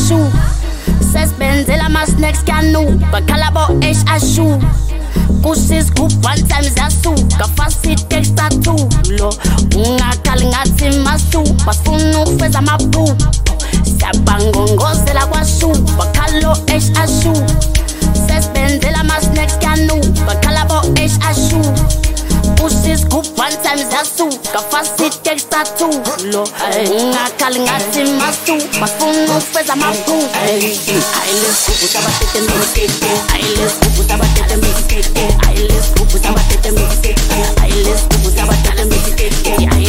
ashu sesibenzela ama-snacks kanu bakhalabo h ashu kusis group one time ziyasuka fasi texta 2 lo ungakhali ngathi masu bafuna ukufeza amaphupho siyabangongozela kwashu bakhalo h ashu sesibenzela ama-snacks kanu bakhalabo h ashu kusis group one time ziyasuka fasi texta 2 lo ungakhali ngathi masu bafuna ukufeza amaphupho let's go sabatete mistake let's go sabatete mistake let's go sabatete mistake let's go sabatete mistake